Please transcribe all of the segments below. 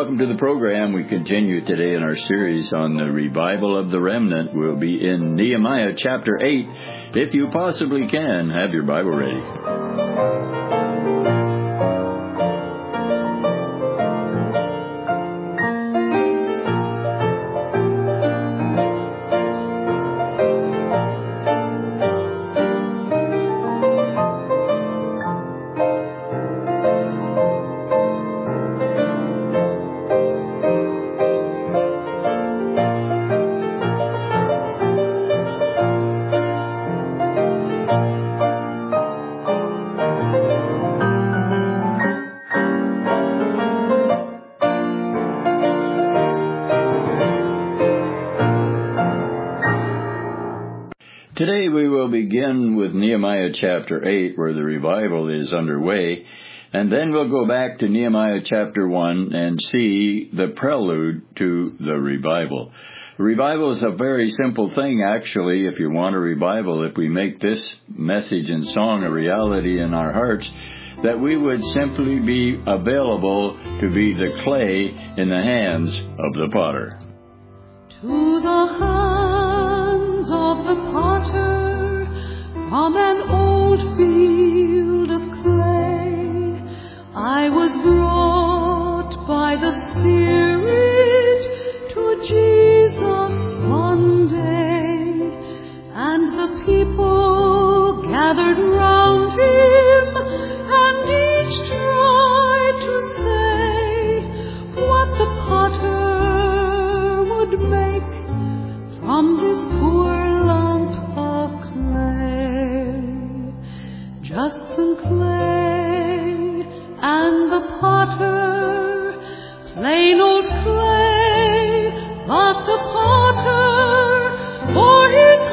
welcome to the program. We continue today in our series on the revival of the remnant. We'll be in Nehemiah chapter 8. If you possibly can, have your Bible ready. Today we will begin with Nehemiah chapter 8, where the revival is underway, and then we'll go back to Nehemiah chapter 1 and see the prelude to the revival. Revival is a very simple thing, actually, if you want a revival. If we make this message and song a reality in our hearts, that we would simply be available to be the clay in the hands of the potter. To the hands of the potter, from an old field of clay, I was brought by the Spirit to Jesus one day, and the people gathered round him, and each tried to say what the potter would make from this poor lump of clay. Just some clay, and the potter, plain old clay, but the potter, for his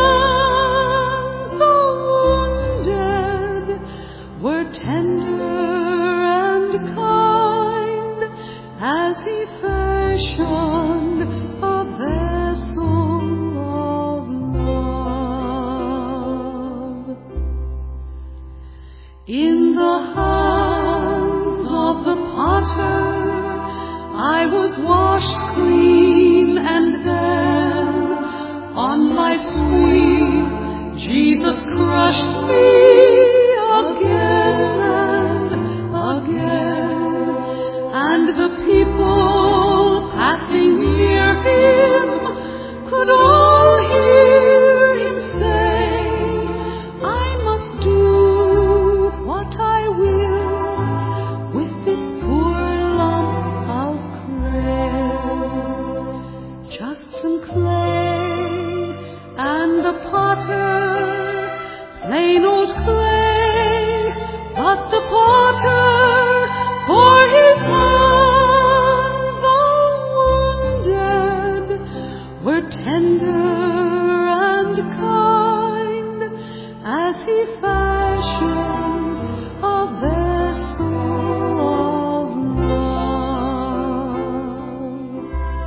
hands, though wounded, were tender and kind, as he fashioned a vessel of love. In the hands of the potter, I was washed clean, and then on my sleeve Jesus crushed me again and again, and the people passing near him could all hear him say, I must do what I will with this poor lump of clay. Just some clay, and the potter, plain old clay, but the potter, for his hands, though wounded, were tender and kind, as he fashioned a vessel of love.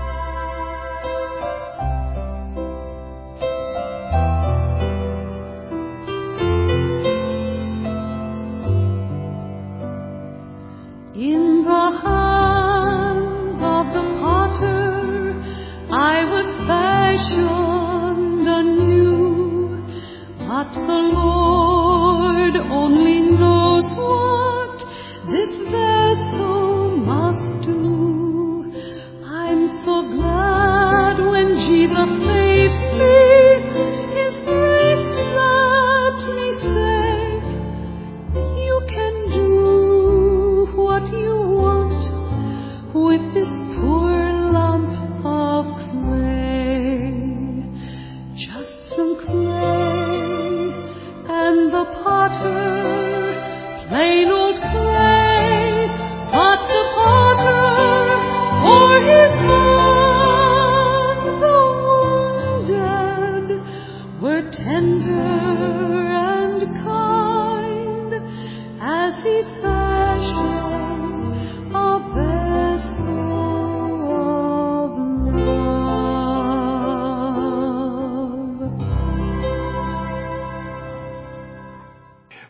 In the hands of the potter, I was fashioned anew, but the Lord only knows what this vessel must do. I'm so glad when Jesus saved me, his grace let me say, you can do what you want with this poor lump of clay. Just some clay, and the potter, plain old clay, but the potter, for his hands, though wounded,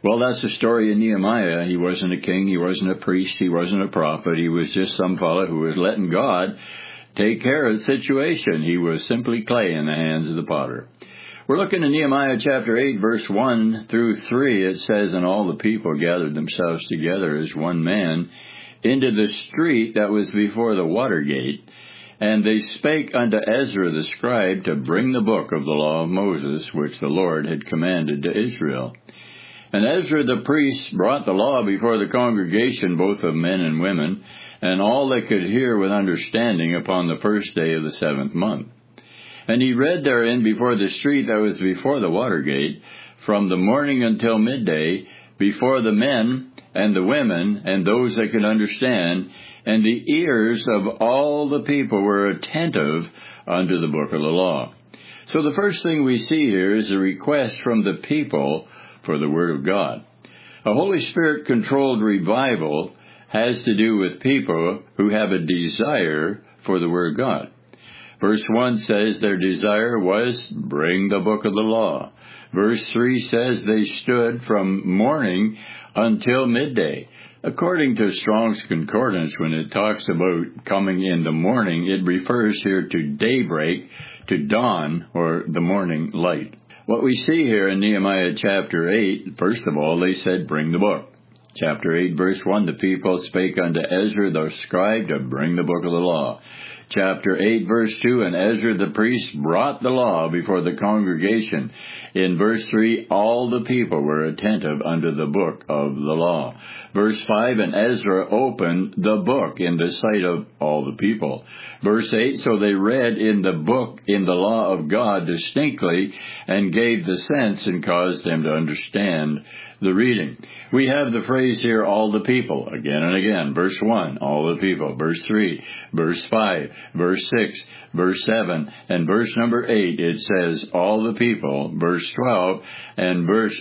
Well, that's the story of Nehemiah. He wasn't a king, he wasn't a priest, he wasn't a prophet. He was just some fellow who was letting God take care of the situation. He was simply clay in the hands of the potter. We're looking at Nehemiah chapter 8, verse 1 through 3. It says, "And all the people gathered themselves together as one man into the street that was before the water gate. And they spake unto Ezra the scribe to bring the book of the law of Moses, which the Lord had commanded to Israel. And Ezra the priest brought the law before the congregation, both of men and women, and all that could hear with understanding upon the first day of the 7th month. And he read therein before the street that was before the water gate, from the morning until midday, before the men and the women and those that could understand, and the ears of all the people were attentive unto the book of the law." So the first thing we see here is a request from the people for the Word of God. A Holy Spirit-controlled revival has to do with people who have a desire for the Word of God. Verse 1 says their desire was, bring the book of the law. Verse 3 says they stood from morning until midday. According to Strong's Concordance, when it talks about coming in the morning, it refers here to daybreak, to dawn, or the morning light. What we see here in Nehemiah chapter 8, first of all, they said, bring the book. Chapter 8, verse 1, the people spake unto Ezra the scribe to bring the book of the law. Chapter 8, verse 2, and Ezra the priest brought the law before the congregation. In verse 3, all the people were attentive unto the book of the law. Verse 5, and Ezra opened the book in the sight of all the people. Verse 8, so they read in the book, in the law of God distinctly, and gave the sense and caused them to understand the reading. We have the phrase here, all the people, again and again. Verse 1, all the people. Verse 3, verse 5, verse 6, verse 7, and verse number 8, it says, all the people. Verse 12 and verse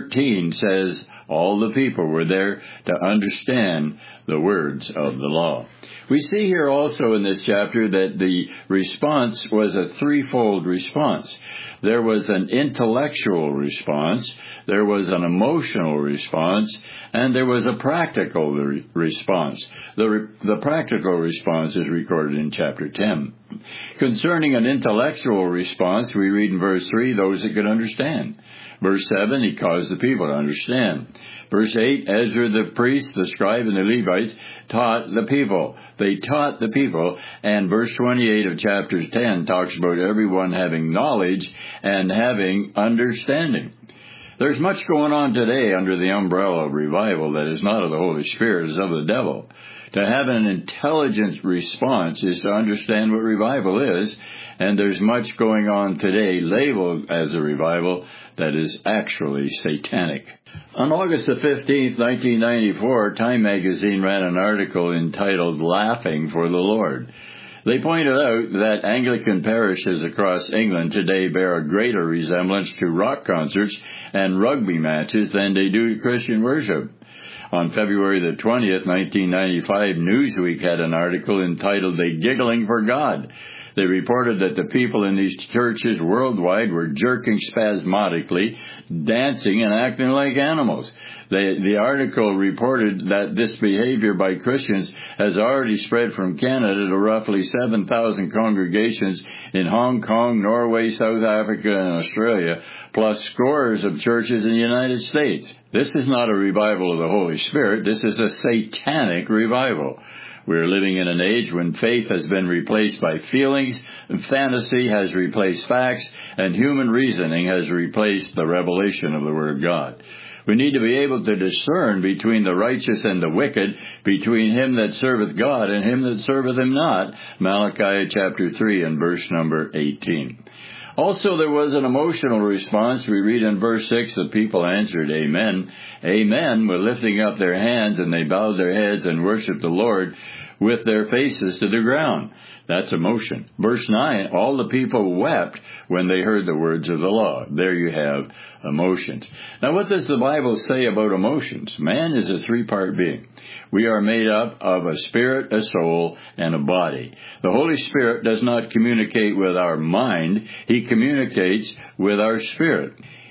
13 says, all the people were there to understand the words of the law. We see here also in this chapter that the response was a threefold response. There was an intellectual response, there was an emotional response, and there was a practical response. The practical response is recorded in chapter 10. Concerning an intellectual response, we read in verse 3, those that could understand. Verse 7, he caused the people to understand. Verse 8, Ezra the priest, the scribe, and the Levites taught the people. They taught the people, and verse 28 of chapter 10 talks about everyone having knowledge and having understanding. There's much going on today under the umbrella of revival that is not of the Holy Spirit, it is of the devil. To have an intelligent response is to understand what revival is, and there's much going on today labeled as a revival that is actually satanic. On August the 15th, 1994, Time magazine ran an article entitled Laughing for the Lord. They pointed out that Anglican parishes across England today bear a greater resemblance to rock concerts and rugby matches than they do to Christian worship. On February the 20th, 1995, Newsweek had an article entitled "They Giggling for God." They reported that the people in these churches worldwide were jerking spasmodically, dancing and acting like animals. The article reported that this behavior by Christians has already spread from Canada to roughly 7,000 congregations in Hong Kong, Norway, South Africa, and Australia, plus scores of churches in the United States. This is not a revival of the Holy Spirit. This is a satanic revival. We are living in an age when faith has been replaced by feelings, and fantasy has replaced facts, and human reasoning has replaced the revelation of the Word of God. We need to be able to discern between the righteous and the wicked, between him that serveth God and him that serveth him not. Malachi chapter 3 and verse number 18. Also, there was an emotional response. We read in verse 6, the people answered, Amen. Amen, with lifting up their hands, and they bowed their heads and worshiped the Lord with their faces to the ground. That's emotion. Verse 9, all the people wept when they heard the words of the law. There you have emotions. Now, what does the Bible say about emotions? Man is a three-part being. We are made up of a spirit, a soul, and a body. The Holy Spirit does not communicate with our mind. He communicates with our spirit.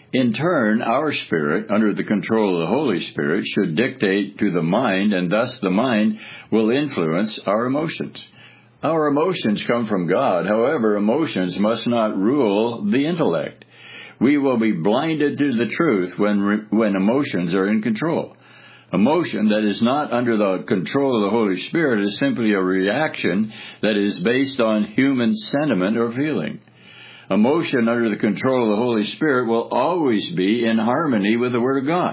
In turn, our spirit, under the control of the Holy Spirit, should dictate to the mind, and thus the mind will influence our emotions. Our emotions come from God. However, emotions must not rule the intellect. We will be blinded to the truth when emotions are in control. Emotion that is not under the control of the Holy Spirit is simply a reaction that is based on human sentiment or feeling. Emotion under the control of the Holy Spirit will always be in harmony with the Word of God.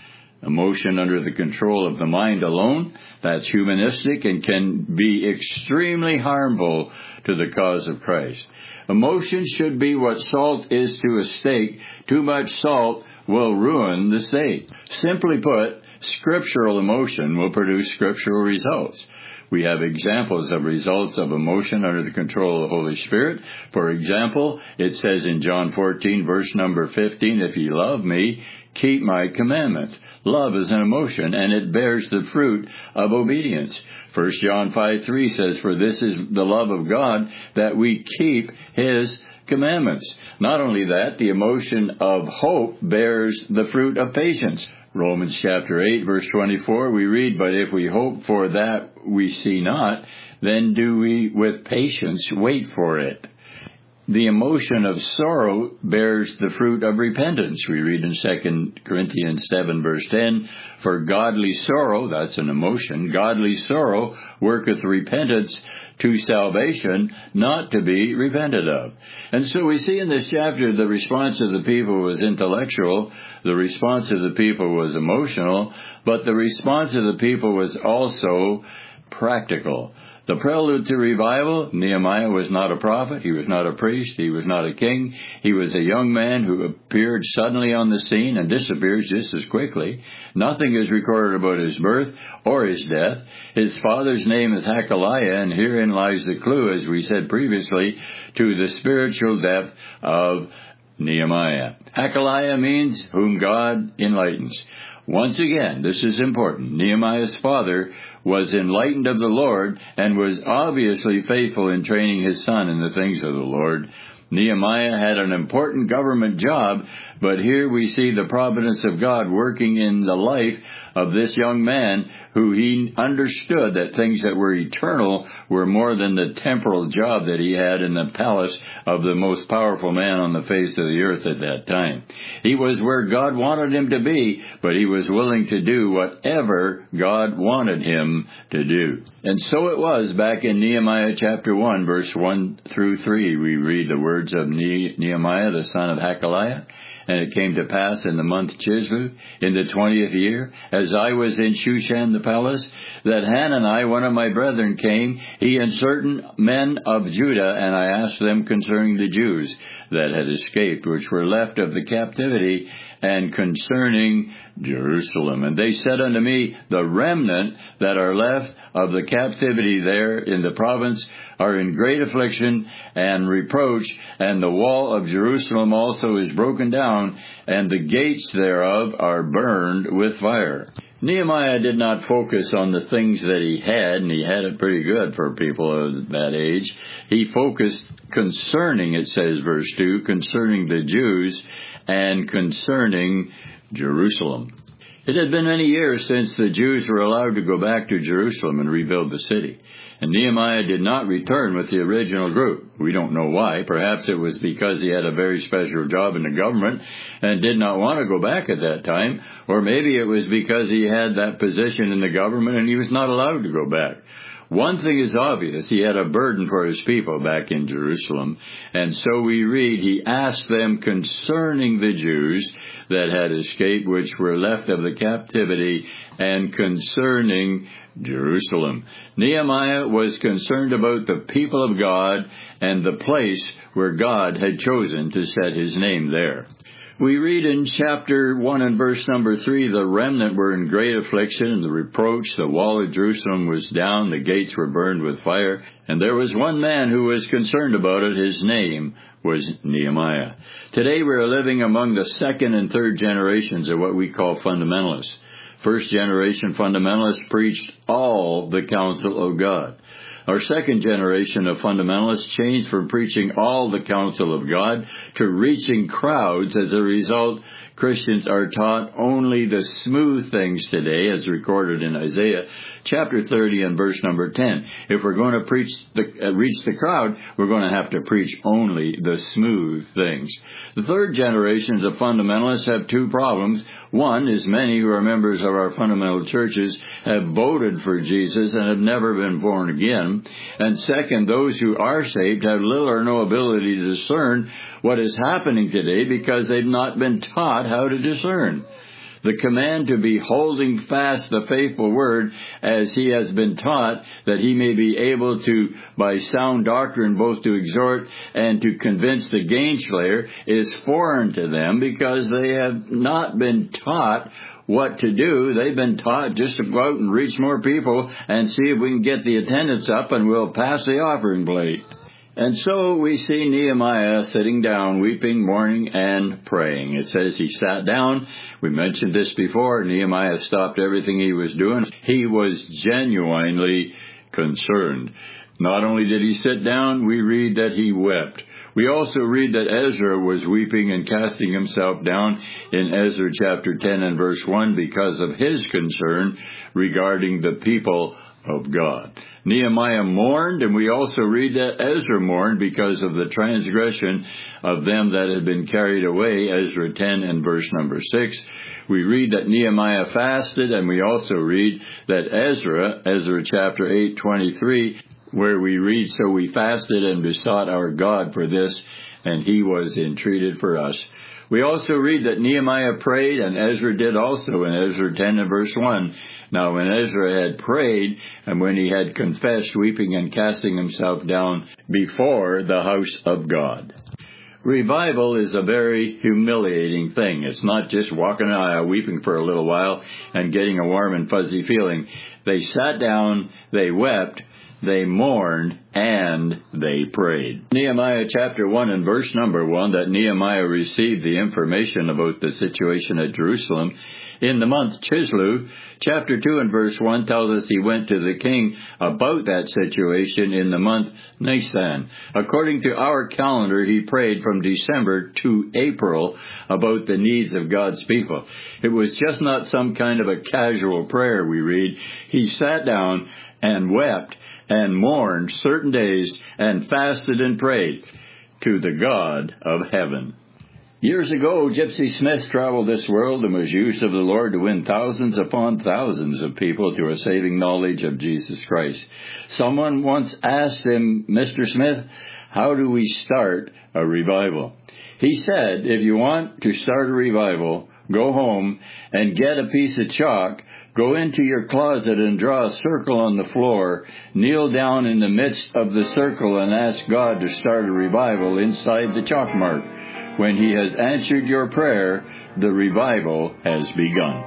Emotion under the control of the mind alone, that's humanistic and can be extremely harmful to the cause of Christ. Emotion should be what salt is to a steak. Too much salt will ruin the steak. Simply put, scriptural emotion will produce scriptural results. We have examples of results of emotion under the control of the Holy Spirit. For example, it says in John 14, verse number 15, "If ye love me, keep my commandments." Love is an emotion, and it bears the fruit of obedience. 1 John 5:3 says, "For this is the love of God, that we keep his commandments." Not only that, the emotion of hope bears the fruit of patience. Romans chapter 8, verse 24, we read, "But if we hope for that we see not, then do we with patience wait for it." The emotion of sorrow bears the fruit of repentance. We read in 2 Corinthians 7, verse 10, "For godly sorrow," that's an emotion, "godly sorrow worketh repentance to salvation, not to be repented of." And so we see in this chapter the response of the people was intellectual, the response of the people was emotional, but the response of the people was also practical. The prelude to revival, Nehemiah was not a prophet, he was not a priest, he was not a king. He was a young man who appeared suddenly on the scene and disappears just as quickly. Nothing is recorded about his birth or his death. His father's name is Hakaliah, and herein lies the clue, as we said previously, to the spiritual depth of Nehemiah. Hakaliah means whom God enlightens. Once again, this is important. Nehemiah's father was enlightened of the Lord and was obviously faithful in training his son in the things of the Lord. Nehemiah had an important government job, but here we see the providence of God working in the life of this young man who he understood that things that were eternal were more than the temporal job that he had in the palace of the most powerful man on the face of the earth at that time. He was where God wanted him to be, but he was willing to do whatever God wanted him to do. And so it was back in Nehemiah chapter 1, verse 1 through 3, we read the words of Nehemiah, the son of Hakaliah. "And it came to pass in the month Chislev, in the 20th year, as I was in Shushan the palace, that Hanani, one of my brethren, came, he and certain men of Judah, and I asked them concerning the Jews that had escaped, which were left of the captivity, and concerning Jerusalem. And they said unto me, the remnant that are left of the captivity there in the province are in great affliction and reproach, and the wall of Jerusalem also is broken down, and the gates thereof are burned with fire." Nehemiah did not focus on the things that he had, and he had it pretty good for people of that age. He focused concerning, it says, verse 2, concerning the Jews and concerning Jerusalem. It had been many years since the Jews were allowed to go back to Jerusalem and rebuild the city. And Nehemiah did not return with the original group. We don't know why. Perhaps it was because he had a very special job in the government and did not want to go back at that time. Or maybe it was because he had that position in the government and he was not allowed to go back. One thing is obvious, he had a burden for his people back in Jerusalem. And so we read, he asked them concerning the Jews that had escaped, which were left of the captivity, and concerning Jerusalem. Nehemiah was concerned about the people of God and the place where God had chosen to set his name there. We read in chapter 1 and verse number 3, the remnant were in great affliction and the reproach. The wall of Jerusalem was down, the gates were burned with fire. And there was one man who was concerned about it. His name was Nehemiah. Today we are living among the second and third generations of what we call fundamentalists. First generation fundamentalists preached all the counsel of God. Our second generation of fundamentalists changed from preaching all the counsel of God to reaching crowds. As a result, Christians are taught only the smooth things today, as recorded in Isaiah chapter 30 and verse number 10. If we're going to reach the crowd, we're going to have to preach only the smooth things. The third generations of fundamentalists have two problems. One is many who are members of our fundamental churches have voted for Jesus and have never been born again. And second, those who are saved have little or no ability to discern what is happening today because they've not been taught how to discern. The command to be holding fast the faithful word as he has been taught, that he may be able to, by sound doctrine, both to exhort and to convince the gainslayer, is foreign to them because they have not been taught what to do. They've been taught just to go out and reach more people and see if we can get the attendance up and we'll pass the offering plate. And so we see Nehemiah sitting down, weeping, mourning, and praying. It says he sat down. We mentioned this before. Nehemiah stopped everything he was doing. He was genuinely concerned. Not only did he sit down, we read that he wept. We also read that Ezra was weeping and casting himself down in Ezra chapter 10 and verse 1 because of his concern regarding the people of God. Nehemiah mourned, and we also read that Ezra mourned because of the transgression of them that had been carried away, Ezra 10 and verse number 6. We read that Nehemiah fasted, and we also read that Ezra chapter 8:23, where we read, "So we fasted and besought our God for this, and he was entreated for us." We also read that Nehemiah prayed, and Ezra did also in Ezra 10 and verse 1. Now when Ezra had prayed, and when he had confessed, weeping and casting himself down before the house of God. Revival is a very humiliating thing. It's not just walking an aisle, weeping for a little while, and getting a warm and fuzzy feeling. They sat down, they wept, they mourned, and they prayed. Nehemiah chapter 1 and verse number 1, that Nehemiah received the information about the situation at Jerusalem in the month Chislev. Chapter 2 and verse 1 tells us he went to the king about that situation in the month Nisan. According to our calendar, he prayed from December to April about the needs of God's people. It was just not some kind of a casual prayer, we read. He sat down and wept and mourned certain days and fasted and prayed to the God of heaven. Years ago, Gypsy Smith traveled this world and was used of the Lord to win thousands upon thousands of people to a saving knowledge of Jesus Christ. Someone once asked him, "Mr. Smith, how do we start a revival?" He said, "If you want to start a revival, go home and get a piece of chalk, go into your closet and draw a circle on the floor, kneel down in the midst of the circle and ask God to start a revival inside the chalk mark. When he has answered your prayer, the revival has begun."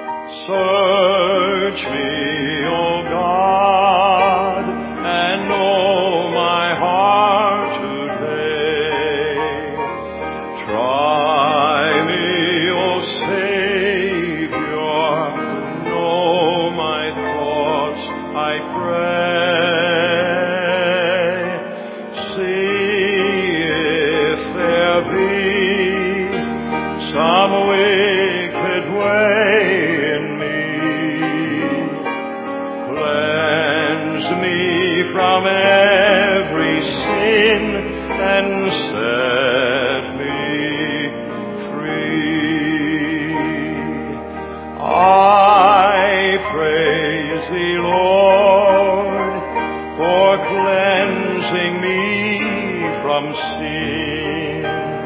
Search me, O God, and know my heart today. Try me, O Savior, know my thoughts, I pray. See if there be some wicked way in me. Cleanse me from every sin and set me free. I praise thee, Lord, for cleansing me from sin.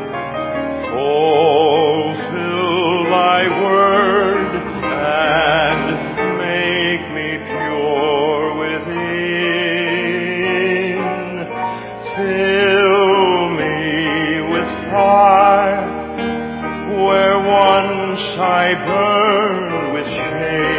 Fulfill thy word and make me pure within. Fill me with fire where once I burned with shame.